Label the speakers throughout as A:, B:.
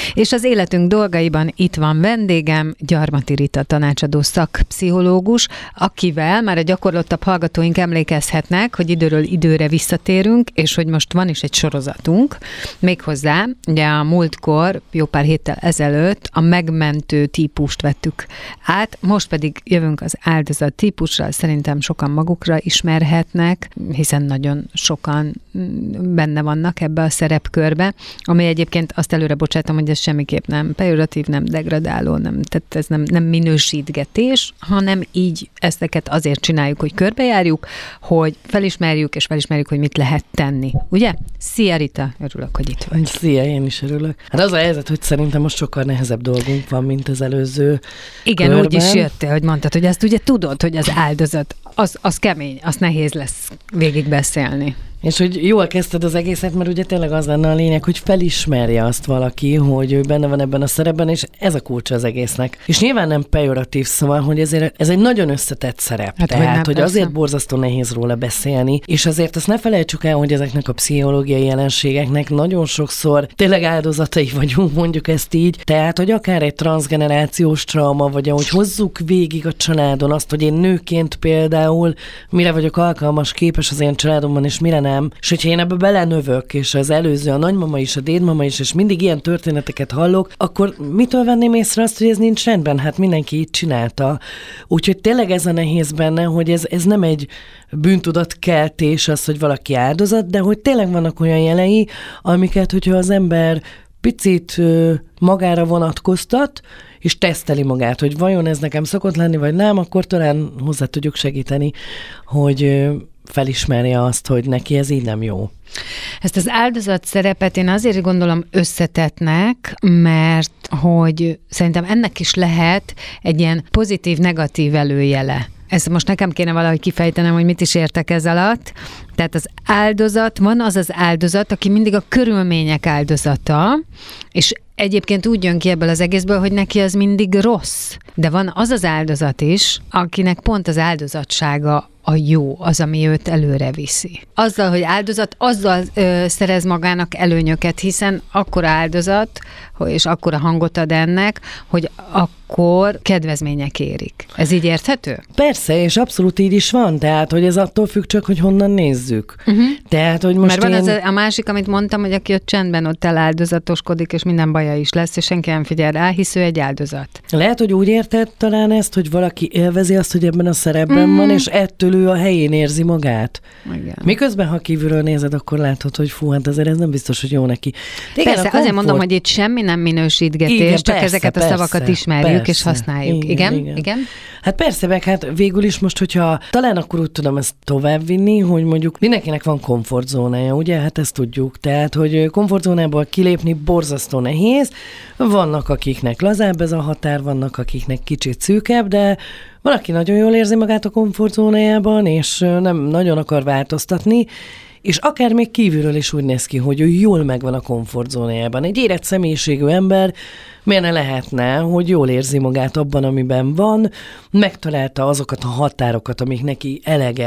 A: És az életünk dolgaiban itt van vendégem, Gyarmati Rita tanácsadó szakpszichológus, akivel már a gyakorlottabb hallgatóink emlékezhetnek, hogy időről időre visszatérünk, és hogy most van is egy sorozatunk. Méghozzá, ugye a múltkor, jó pár héttel ezelőtt a megmentő típust vettük át, most pedig jövünk az áldozat típusra, szerintem sokan magukra ismerhetnek, hiszen nagyon sokan benne vannak ebbe a szerepkörbe, ami egyébként azt előre bocsátom, hogy ez semmiképp nem pejoratív, nem degradáló, tehát ez nem minősítgetés, hanem így ezeket azért csináljuk, hogy körbejárjuk, hogy felismerjük, hogy mit lehet tenni. Ugye? Szia Rita, örülök, hogy itt vagy.
B: Szia, én is örülök. Hát az a helyzet, hogy szerintem most sokkal nehezebb dolgunk van, mint az előző
A: Igen,
B: körben.
A: úgy is jöttél, hogy mondtad, hogy azt ugye tudod, hogy az áldozat, az kemény, az nehéz lesz végigbeszélni.
B: És hogy jól kezdted az egészet, mert ugye tényleg az lenne a lényeg, hogy felismerje azt valaki, hogy ő benne van ebben a szerepben, és ez a kulcsa az egésznek. És nyilván nem pejoratív, szóval, hogy ez egy nagyon összetett szerep.
A: Hát,
B: tehát, hogy azért borzasztó nehéz róla beszélni, és azért azt ne felejtsük el, hogy ezeknek a pszichológiai jelenségeknek nagyon sokszor tényleg áldozatai vagyunk, mondjuk ezt így. Tehát, hogy akár egy transzgenerációs trauma, vagy ahogy hozzuk végig a családon azt, hogy én nőként például mire vagyok alkalmas, képes az én családomban, és mire nem. És hogyha én ebbe belenövök, és az előző, a nagymama is, a dédmama is, és mindig ilyen történeteket hallok, akkor mitől venném észre azt, hogy ez nincs rendben? Hát mindenki így csinálta. Úgyhogy tényleg ez a nehéz benne, hogy ez nem egy bűntudatkeltés az, hogy valaki áldozat, de hogy tényleg vannak olyan jelei, amiket, hogyha az ember picit magára vonatkoztat, és teszteli magát, hogy vajon ez nekem szokott lenni, vagy nem, akkor talán hozzá tudjuk segíteni, hogy felismerje azt, hogy neki ez így nem jó.
A: Ezt az áldozat szerepet én azért gondolom összetettnek, mert hogy szerintem ennek is lehet egy ilyen pozitív-negatív előjele. Ezt most nekem kéne valahogy kifejtenem, hogy mit is értek ez alatt. Tehát az áldozat, van az az áldozat, aki mindig a körülmények áldozata, és egyébként úgy jön ki ebből az egészből, hogy neki az mindig rossz. De van az az áldozat is, akinek pont az áldozatsága a jó, az, ami őt előre viszi. Azzal, hogy áldozat, azzal szerez magának előnyöket, hiszen akkora áldozat, és akkora hangot ad ennek, hogy akkor kedvezmények érik. Ez így érthető?
B: Persze, és abszolút így is van, tehát, hogy ez attól függ csak, hogy honnan nézzük. Tehát, hogy most
A: mert van a másik, amit mondtam, hogy aki ott csendben ott eláldozatoskodik, és minden baja is lesz, és senki nem figyel rá, hisz ő egy áldozat.
B: Lehet, hogy úgy érted talán ezt, hogy valaki élvezi azt, hogy ebben a szerepben van, és ettől ő a helyén érzi magát.
A: Igen.
B: Miközben, ha kívülről nézed, akkor látod, hogy fú, hát azért ez nem biztos, hogy jó neki.
A: Igen, persze, azért mondom, hogy itt semmi nem minősítgetés, igen, csak persze, ezeket a szavakat ismerjük és használjuk. Igen?
B: Hát persze, meg hát végül is most, hogyha talán akkor úgy tudom ezt továbbvinni, hogy mondjuk mindenkinek van komfortzónája, ugye? Hát ezt tudjuk. Tehát, hogy komfortzónából kilépni borzasztó nehéz. Vannak, akiknek lazább ez a határ, vannak, akiknek kicsit szűkebb, de valaki nagyon jól érzi magát a komfortzónájában, és nem nagyon akar változtatni, és akár még kívülről is úgy néz ki, hogy ő jól megvan a komfortzónájában. Egy érett személyiségű ember miért ne lehetne, hogy jól érzi magát abban, amiben van, megtalálta azokat a határokat, amik neki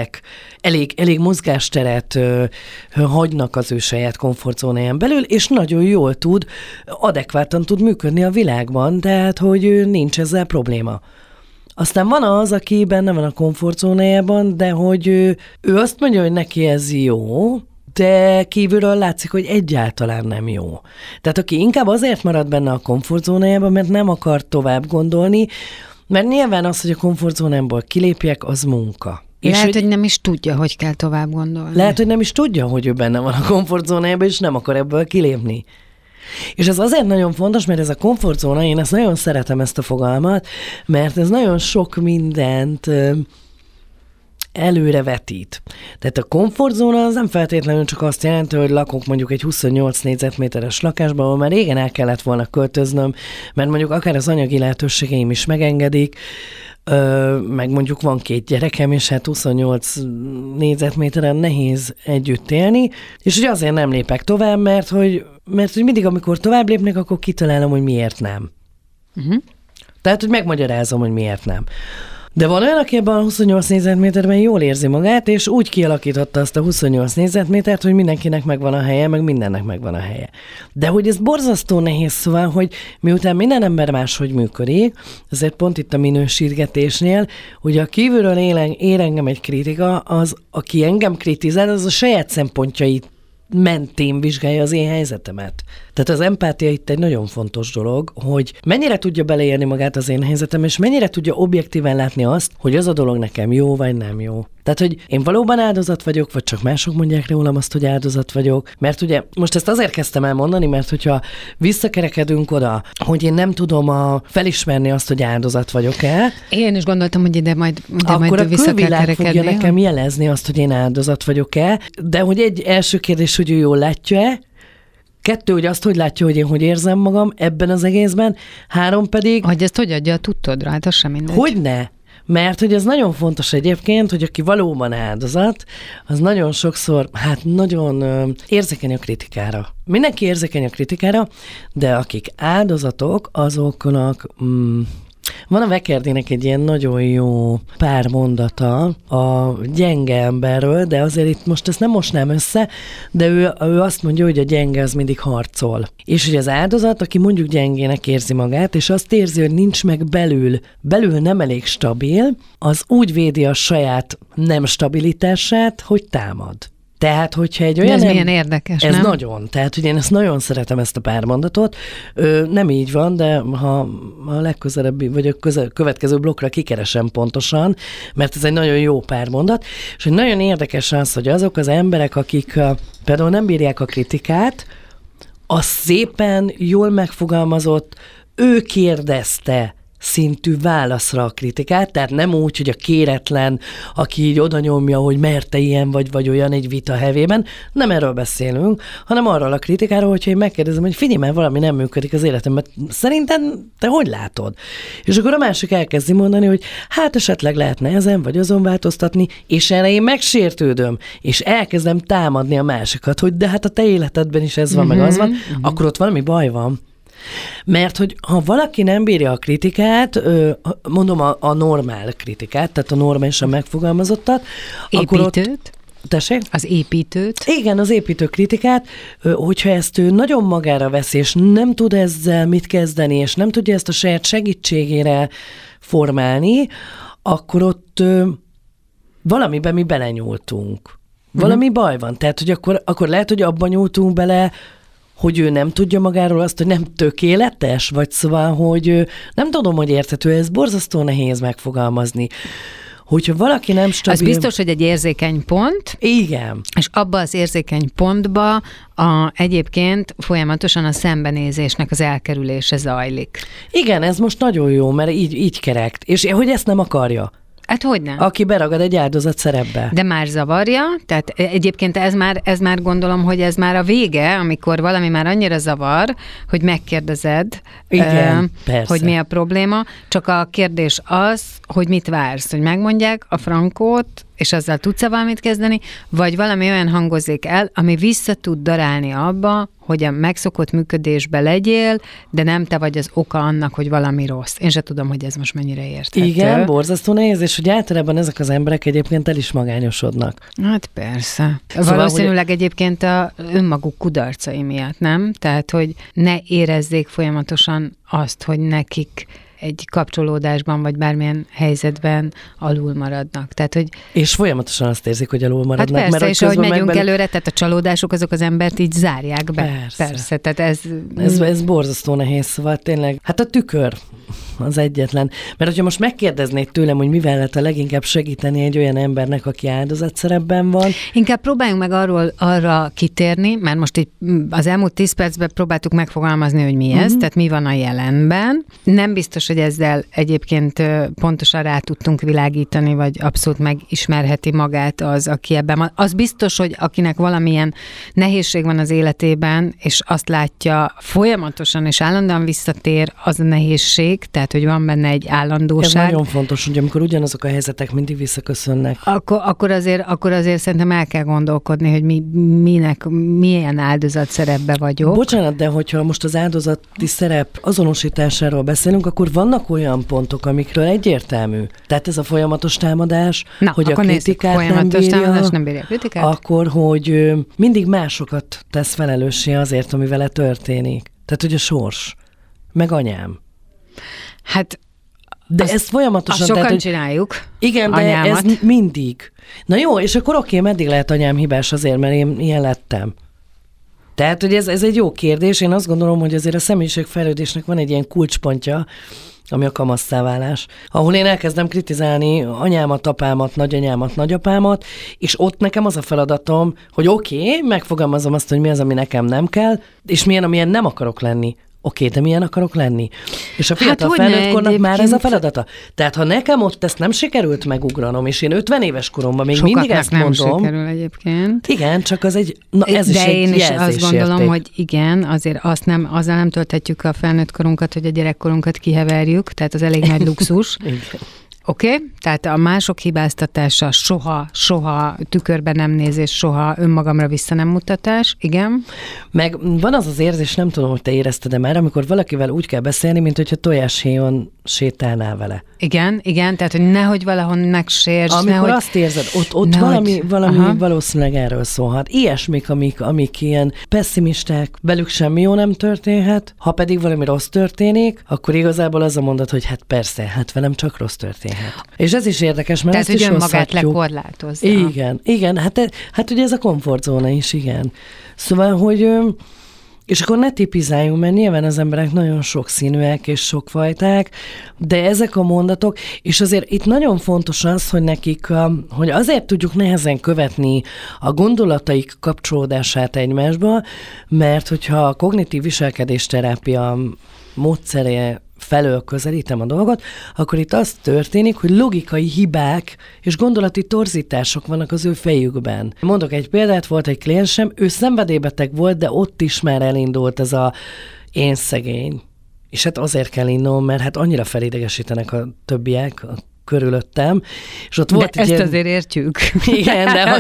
B: elég mozgásteret hagynak az ő saját komfortzónáján belül, és nagyon jól adekvátan tud működni a világban, tehát hogy nincs ezzel probléma. Aztán van az, aki benne van a komfortzónájában, de hogy ő azt mondja, hogy neki ez jó, de kívülről látszik, hogy egyáltalán nem jó. Tehát aki inkább azért marad benne a komfortzónájában, mert nem akar tovább gondolni, mert nyilván az, hogy a komfortzónámból kilépjek, az munka.
A: Lehet, hogy nem is tudja, hogy kell tovább gondolni.
B: Lehet, hogy nem is tudja, hogy ő benne van a komfortzónájában, és nem akar ebből kilépni. És ez azért nagyon fontos, mert ez a komfortzóna, én ezt nagyon szeretem, ezt a fogalmat, mert ez nagyon sok mindent előrevetít. Tehát a komfortzóna az nem feltétlenül csak azt jelenti, hogy lakok mondjuk egy 28 négyzetméteres lakásban, ahol már régen el kellett volna költöznöm, mert mondjuk akár az anyagi lehetőségeim is megengedik, meg mondjuk van 2 gyerekem, és hát 28 négyzetméteren nehéz együtt élni, és hogy azért nem lépek tovább, mert hogy mindig, amikor tovább lépnek, akkor kitalálom, hogy miért nem. Tehát, hogy megmagyarázom, hogy miért nem. De van olyan, aki ebben a 28 négyzetméterben jól érzi magát, és úgy kialakította azt a 28 négyzetmétert, hogy mindenkinek megvan a helye, meg mindennek megvan a helye. De hogy ez borzasztó nehéz, szóval, hogy miután minden ember máshogy működik, ezért pont itt a minősítgetésnél, hogy a kívülről ér engem egy kritika, az, aki engem kritizál, az a saját szempontjait mentén vizsgálja az én helyzetemet. Tehát az empátia itt egy nagyon fontos dolog, hogy mennyire tudja beleélni magát az én helyzetem, és mennyire tudja objektíven látni azt, hogy az a dolog nekem jó, vagy nem jó. Tehát, hogy én valóban áldozat vagyok, vagy csak mások mondják rólam azt, hogy áldozat vagyok. Mert ugye most ezt azért kezdtem el mondani, mert hogyha visszakerekedünk oda, hogy én nem tudom felismerni azt, hogy áldozat vagyok-e.
A: Én is gondoltam, hogy ide majd
B: akkor a külvilág fogja
A: nekem
B: nekem jelezni azt, hogy én áldozat vagyok-e. De hogy egy első kérdés, hogy ő jól látja-e, 2, hogy azt, hogy látja, hogy én hogy érzem magam ebben az egészben, 3 pedig...
A: Hogy ezt hogy adja a tudtodra, hát az sem mindegy.
B: Hogyne? Mert hogy ez nagyon fontos egyébként, hogy aki valóban áldozat, az nagyon sokszor, nagyon érzékeny a kritikára. Mindenki érzékeny a kritikára, de akik áldozatok, azoknak... Van a Vekerdének egy ilyen nagyon jó pár mondata a gyenge emberről, de azért itt most ezt nem mosnám össze, de ő azt mondja, hogy a gyenge az mindig harcol. És hogy az áldozat, aki mondjuk gyengének érzi magát, és azt érzi, hogy nincs meg belül nem elég stabil, az úgy védi a saját nem stabilitását, hogy támad. Tehát, hogyha egy olyan...
A: ez milyen érdekes,
B: ez
A: nem?
B: nagyon. Tehát, hogy én ezt nagyon szeretem, ezt a pármondatot. Nem így van, de ha a legközelebbi, vagy a következő blokkra kikeresem pontosan, mert ez egy nagyon jó pármondat, és hogy nagyon érdekes az, hogy azok az emberek, akik például nem bírják a kritikát, az szépen, jól megfogalmazott, ő kérdezte szintű válaszra a kritikát, tehát nem úgy, hogy a kéretlen, aki így oda nyomja, hogy merte ilyen vagy olyan egy vita hevében, nem erről beszélünk, hanem arról a kritikáról, hogyha én megkérdezem, hogy figyelj, mert valami nem működik az életemben, szerintem te hogy látod? És akkor a másik elkezdi mondani, hogy hát esetleg lehetne ezen vagy azon változtatni, és erre én megsértődöm, és elkezdem támadni a másikat, hogy de hát a te életedben is ez van, meg az van, akkor ott valami baj van. Mert hogy ha valaki nem bírja a kritikát, mondom a normál kritikát, tehát a normálisan megfogalmazottat, akkor ott... Tessék?
A: Az építőt.
B: Igen, az építő kritikát, hogyha ezt ő nagyon magára veszi, és nem tud ezzel mit kezdeni, és nem tudja ezt a saját segítségére formálni, akkor ott valamiben mi belenyúltunk. Valami baj van. Tehát, hogy akkor lehet, hogy abban nyúltunk bele, hogy ő nem tudja magáról azt, hogy nem tökéletes, vagy szóval, hogy nem tudom, hogy érthető, ez borzasztó nehéz megfogalmazni. Hogyha valaki nem stabil...
A: Az biztos, hogy egy érzékeny pont.
B: Igen.
A: És abba az érzékeny pontba egyébként folyamatosan a szembenézésnek az elkerülése zajlik.
B: Igen, ez most nagyon jó, mert így kerekt. És hogy ezt nem akarja.
A: Hát hogyne?
B: Aki beragad egy áldozat szerepbe.
A: De már zavarja, tehát egyébként ez már gondolom, hogy ez már a vége, amikor valami már annyira zavar, hogy megkérdezed,
B: igen,
A: hogy mi a probléma, csak a kérdés az, hogy mit vársz, hogy megmondják a frankót, és azzal tudsz-e valamit kezdeni, vagy valami olyan hangozik el, ami vissza tud darálni abba, hogy a megszokott működésbe legyél, de nem te vagy az oka annak, hogy valami rossz. Én se tudom, hogy ez most mennyire érthető.
B: Igen, borzasztó nehéz, és hogy általában ezek az emberek egyébként el is magányosodnak.
A: Hát persze. Szóval, valószínűleg egyébként a önmaguk kudarcai miatt, nem? Tehát, hogy ne érezzék folyamatosan azt, hogy nekik egy kapcsolódásban, vagy bármilyen helyzetben alul maradnak. Tehát, hogy...
B: És folyamatosan azt érzik, hogy alul maradnak.
A: Hát persze,
B: mert
A: és ahogy megyünk előre, tehát a csalódások azok az embert így zárják be. Persze. Tehát
B: ez borzasztó nehéz, szóval tényleg. Hát a tükör az egyetlen. Mert hogyha most megkérdeznéd tőlem, hogy mivel lehet a leginkább segíteni egy olyan embernek, aki áldozatszerepben van.
A: Inkább próbáljunk meg arra kitérni, mert most így az elmúlt 10 percben próbáltuk megfogalmazni, hogy mi ez, tehát mi van a jelenben. Nem biztos, hogy ezzel egyébként pontosan rá tudtunk világítani, vagy abszolút megismerheti magát az, aki ebben van. Az biztos, hogy akinek valamilyen nehézség van az életében, és azt látja folyamatosan és állandóan visszatér, az a nehézség, tehát hogy van benne egy állandóság.
B: Ez nagyon fontos, hogy amikor ugyanazok a helyzetek mindig visszaköszönnek.
A: Akkor azért szerintem el kell gondolkodni, hogy milyen áldozat szerepbe vagyok.
B: Bocsánat, de hogyha most az áldozati szerep azonosításáról beszélünk, akkor vannak olyan pontok, amikről egyértelmű. Tehát ez a folyamatos támadás, hogy a kritikát nem bírja, akkor, hogy mindig másokat tesz felelőssé azért, ami vele történik. Tehát, hogy a sors, meg anyám.
A: Hát
B: de ezt folyamatosan...
A: Sokan tehát, csináljuk.
B: Igen, anyámat. De ez mindig. Na jó, és akkor oké, meddig lehet anyám hibás azért, mert én ilyen lettem. Tehát, hogy ez egy jó kérdés. Én azt gondolom, hogy azért a személyiségfejlődésnek van egy ilyen kulcspontja, ami a kamasszáválás, ahol én elkezdem kritizálni anyámat, apámat, nagyanyámat, nagyapámat, és ott nekem az a feladatom, hogy oké, megfogalmazom azt, hogy mi az, ami nekem nem kell, és milyen, amilyen nem akarok lenni. Oké, de milyen akarok lenni? És a fiatal felnőttkornak már ez a feladata. Tehát ha nekem ott ezt nem sikerült megugranom, és én 50 éves koromban még mindig ezt mondom.
A: Sokaknak nem sikerül egyébként.
B: Igen, csak az egy, ez is egy
A: én is azt gondolom, hogy igen, azért azzal nem tölthetjük a felnőttkorunkat, hogy a gyerekkorunkat kiheverjük, tehát az elég nagy luxus. Oké? Tehát a mások hibáztatása soha tükörben nem nézés, soha önmagamra vissza nem mutatás, igen.
B: Meg van az érzés, nem tudom, hogy te érezted-e már, amikor valakivel úgy kell beszélni, mint hogyha tojáshéjon sétálnál vele.
A: Igen, tehát hogy nehogy valahol megsérts.
B: Amikor azt érzed, ott valami valószínűleg erről szólhat. Ilyesmik, amik ilyen pessimisták, velük semmi jó nem történhet, ha pedig valami rossz történik, akkor igazából az a mondat, hogy hát persze, hát velem csak rossz történhet. És ez is érdekes, mert
A: tehát, hogy önmagát lekorlátozza.
B: Igen, hát ugye ez a komfortzóna is, igen. Szóval, hogy... És akkor ne tipizáljunk, mert nyilván az emberek nagyon sokszínűek és sokfajták, de ezek a mondatok, és azért itt nagyon fontos az, hogy nekik, hogy azért tudjuk nehezen követni a gondolataik kapcsolódását egymásba, mert hogyha a kognitív viselkedésterápia módszere felől közelítem a dolgot, akkor itt az történik, hogy logikai hibák és gondolati torzítások vannak az ő fejükben. Mondok egy példát, volt egy kliensem, ő szenvedélybeteg volt, de ott is már elindult ez a én szegény. És hát azért kell indulnom, mert hát annyira felidegesítenek a többiek, körülöttem, és ott volt
A: de ezt ilyen... azért értjük.
B: Igen, de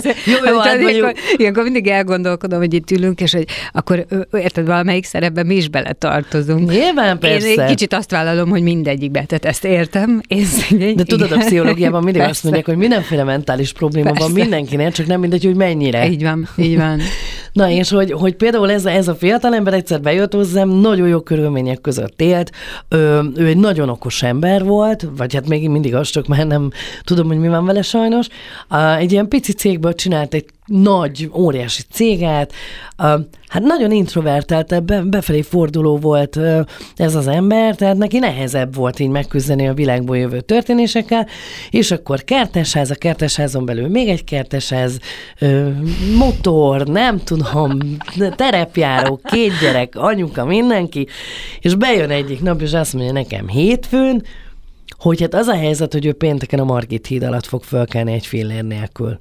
A: ilyenkor mindig elgondolkodom, hogy itt ülünk, és hogy akkor érted, valamelyik szerepben mi is beletartozunk.
B: Nyilván, persze.
A: Én kicsit azt vállalom, hogy mindegyikbe, tehát ezt értem.
B: De tudod, a pszichológiában mindig azt mondják, hogy mindenféle mentális probléma van mindenkinek, csak nem mindegy, hogy mennyire.
A: Így van.
B: Na, és hogy például ez a fiatalember egyszer bejött hozzám, nagyon jó körülmények között élt, ő egy nagyon okos ember volt, vagy hát még mindig az, csak már nem tudom, hogy mi van vele sajnos. Egy ilyen pici cégből csinált egy nagy, óriási céget, hát nagyon introvertált, befelé forduló volt ez az ember, tehát neki nehezebb volt így megküzdeni a világból jövő történésekkel, és akkor kertesház, a kertesházon belül még egy kertesház, motor, nem tudom, terepjáró, 2 gyerek, anyuka, mindenki, és bejön egyik nap, és azt mondja nekem hétfőn, hogy hát az a helyzet, hogy ő pénteken a Margit híd alatt fog fölkelni egy fillér nélkül.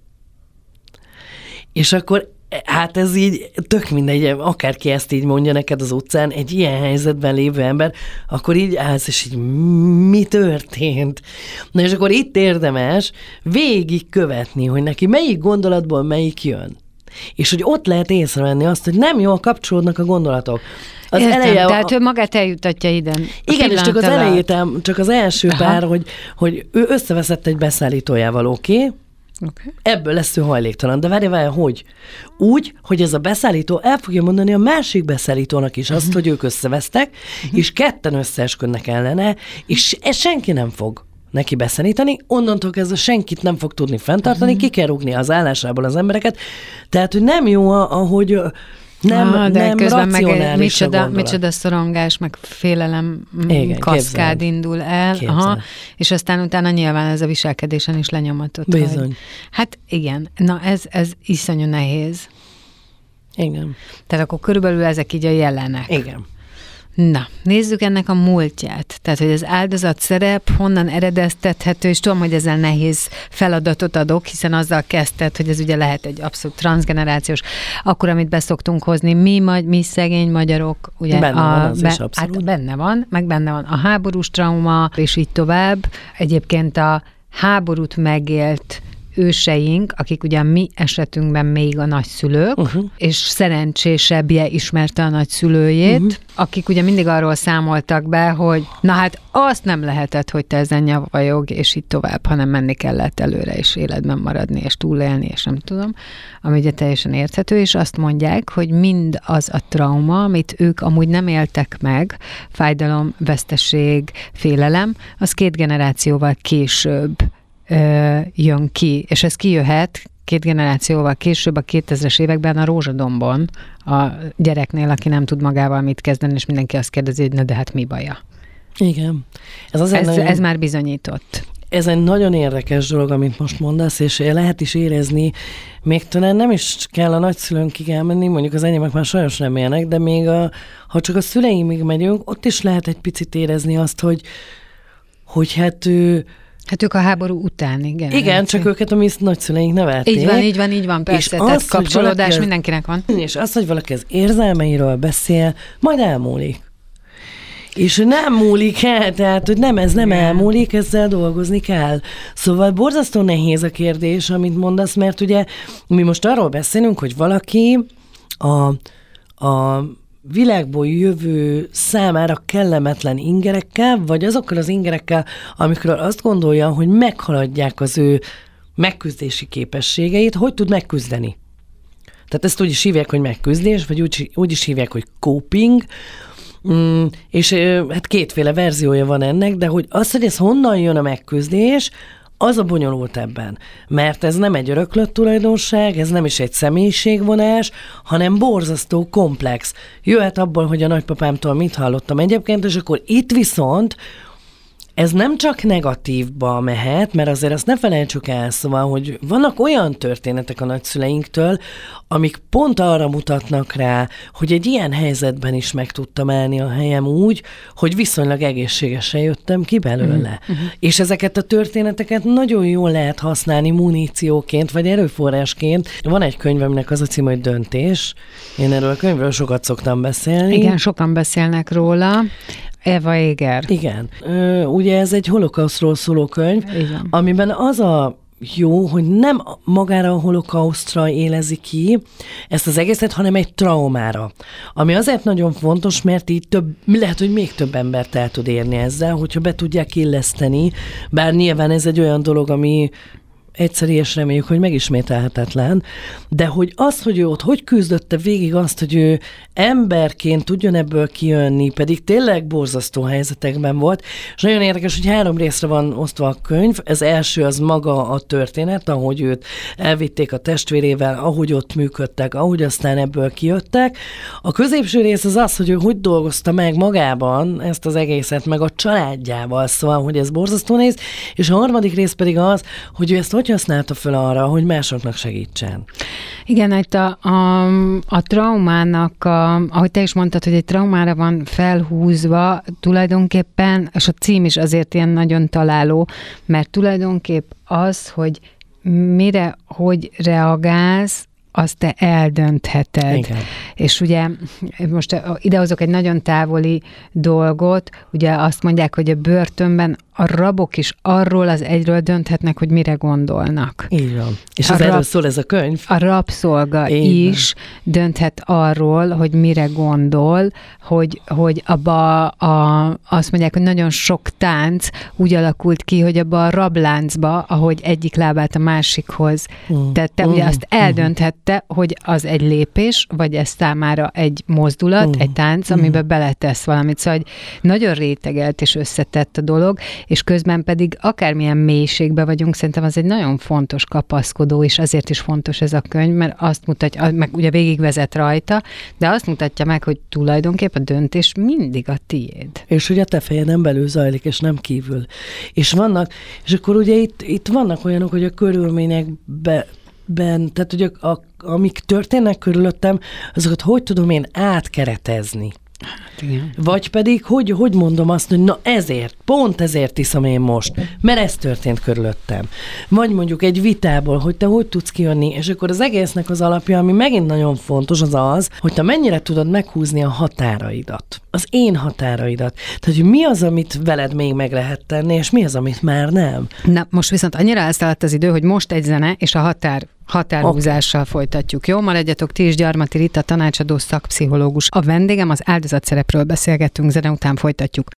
B: És akkor, hát ez így tök mindegy, akárki ezt így mondja neked az utcán, egy ilyen helyzetben lévő ember, akkor így állsz, és így mi történt? Na és akkor itt érdemes végig követni, hogy neki melyik gondolatból melyik jön. És hogy ott lehet észrevenni azt, hogy nem jól kapcsolódnak a gondolatok.
A: Az eleje, tehát ő magát eljutatja ide.
B: Igen, és csak az elejét, csak az első pár, hogy ő összeveszett egy beszállítójával, oké? Ebből lesz ő hajléktalan. De várj, hogy? Úgy, hogy ez a beszállító el fogja mondani a másik beszállítónak is azt, hogy ők összevesztek, és ketten összeesküdnek ellene, és senki nem fog neki beszállítani, onnantól kezdve senkit nem fog tudni fenntartani, ki kell rúgni az állásából az embereket. Tehát, hogy nem jó, ahogy... Nem
A: közben
B: racionális
A: meg micsoda szorongás, meg félelem kaszkád indul el, és aztán utána nyilván ez a viselkedésen is lenyomatott.
B: Bizony.
A: Hát igen, na ez iszonyú nehéz.
B: Igen.
A: Tehát akkor körülbelül ezek így a jelenek.
B: Igen.
A: Na, nézzük ennek a múltját. Tehát, hogy az áldozat szerep honnan eredeztethető, és tudom, hogy ezzel nehéz feladatot adok, hiszen azzal kezdted, hogy ez ugye lehet egy abszolút transgenerációs, akkor, amit beszoktunk hozni, mi szegény magyarok, ugye
B: benne van az is abszolút.
A: Hát benne van, meg benne van a háborús trauma, és így tovább. Egyébként a háborút megélt őseink, akik ugye a mi esetünkben még a nagyszülők, és szerencsésebbje ismerte a nagyszülőjét, akik ugye mindig arról számoltak be, hogy na hát azt nem lehetett, hogy te ezen nyavajog, és így tovább, hanem menni kellett előre, és életben maradni, és túlélni, és nem tudom, ami ugye teljesen érthető, és azt mondják, hogy mind az a trauma, amit ők amúgy nem éltek meg, fájdalom, veszteség, félelem, az 2 generációval később jön ki, és ez kijöhet 2 generációval később, a 2000-es években a rózsadombon a gyereknél, aki nem tud magával mit kezdeni, és mindenki azt kérdezi, hogy na de hát mi baja?
B: Igen.
A: Ez már bizonyított.
B: Ez egy nagyon érdekes dolog, amit most mondasz, és lehet is érezni, még talán nem is kell a nagyszülőnkig elmenni, mondjuk az enyémek már sajnos nem élnek, de még ha csak a szüleimig megyünk, ott is lehet egy picit érezni azt, hogy hát
A: ők a háború után, igen.
B: Igen, csak őket a mi nagyszüleink nevelték.
A: Így van, persze, tehát kapcsolódás mindenkinek van.
B: És az, hogy valaki az érzelmeiről beszél, majd elmúlik. És nem múlik el, tehát, hogy ez nem elmúlik, ezzel dolgozni kell. Szóval borzasztó nehéz a kérdés, amit mondasz, mert ugye mi most arról beszélünk, hogy valaki a világból jövő számára kellemetlen ingerekkel, vagy azokkal az ingerekkel, amikről azt gondolja, hogy meghaladják az ő megküzdési képességeit, hogy tud megküzdeni. Tehát ezt úgy is hívják, hogy megküzdés, vagy úgy is hívják, hogy coping, és hát 2 verziója van ennek, de hogy az, hogy ez honnan jön a megküzdés, az a bonyolult ebben. Mert ez nem egy öröklött tulajdonság, ez nem is egy személyiségvonás, hanem borzasztó komplex. Jöhet abból, hogy a nagypapámtól mit hallottam egyébként, és akkor itt viszont ez nem csak negatívba mehet, mert azért azt ne felejtsük el, szóval, hogy vannak olyan történetek a nagyszüleinktől, amik pont arra mutatnak rá, hogy egy ilyen helyzetben is meg tudtam állni a helyem úgy, hogy viszonylag egészségesen jöttem ki belőle. És ezeket a történeteket nagyon jól lehet használni munícióként, vagy erőforrásként. Van egy könyv, aminek az a cím, hogy Döntés. Én erről a könyvről sokat szoktam beszélni.
A: Igen, sokan beszélnek róla. Eva Eger.
B: Igen. Ugye ez egy holokausztról szóló könyv,
A: igen,
B: amiben az a jó, hogy nem magára a holokausztra élezi ki ezt az egészet, hanem egy traumára. Ami azért nagyon fontos, mert így lehet, hogy még több embert el tud érni ezzel, hogyha be tudják illeszteni, bár nyilván ez egy olyan dolog, ami egyszerű, és reméljük, hogy megismételhetetlen, de hogy az, hogy ő ott hogy küzdötte végig azt, hogy ő emberként tudjon ebből kijönni, pedig tényleg borzasztó helyzetekben volt, és nagyon érdekes, hogy 3 részre van osztva a könyv. Ez első az maga a történet, ahogy őt elvitték a testvérével, ahogy ott működtek, ahogy aztán ebből kijöttek. A középső rész az az, hogy ő hogy dolgozta meg magában ezt az egészet, meg a családjával, szóval, hogy ez borzasztó nehéz, és a harmadik rész pedig az, hogy ő ezt hogy használta fel arra, hogy másoknak segítsen.
A: Igen, itt a traumának, ahogy te is mondtad, hogy egy traumára van felhúzva tulajdonképpen, és a cím is azért ilyen nagyon találó, mert tulajdonképp az, hogy mire, hogy reagálsz, azt te eldöntheted.
B: Igen.
A: És ugye most idehozok egy nagyon távoli dolgot, ugye azt mondják, hogy a börtönben a rabok is arról az egyről dönthetnek, hogy mire gondolnak.
B: Így van. És erről szól ez a könyv.
A: A rabszolga is dönthet arról, hogy mire gondol, hogy abba azt mondják, hogy nagyon sok tánc úgy alakult ki, hogy abba a rabláncba, ahogy egyik lábát a másikhoz tette, ugye azt eldönthette, hogy az egy lépés, vagy ez számára egy mozdulat, egy tánc, amiben beletesz valamit. Szóval hogy nagyon rétegelt és összetett a dolog, és közben pedig akármilyen mélységben vagyunk, szerintem az egy nagyon fontos kapaszkodó, és azért is fontos ez a könyv, mert azt mutatja, meg ugye végigvezet rajta, de azt mutatja meg, hogy tulajdonképpen a döntés mindig a tiéd.
B: És hogy a te fejeden belül zajlik, és nem kívül. És akkor ugye itt vannak olyanok, hogy a körülményekben, tehát ugye amik történnek körülöttem, azokat hogy tudom én átkeretezni.
A: Hát igen.
B: Vagy pedig, hogy mondom azt, hogy na ezért, pont ezért iszom én most, mert ez történt körülöttem. Vagy mondjuk egy vitából, hogy te hogy tudsz kijönni, és akkor az egésznek az alapja, ami megint nagyon fontos, az, hogy te mennyire tudod meghúzni a határaidat. Az én határaidat. Tehát, hogy mi az, amit veled még meg lehet tenni, és mi az, amit már nem.
A: Na, most viszont annyira elszaladt az idő, hogy most egy zene, és a határhúzással folytatjuk. Jó, ma legyetek ti is, Gyarmati Rita, tanácsadó szakpszichológus. A vendégem, az áldozatszerepről beszélgettünk, zene után folytatjuk.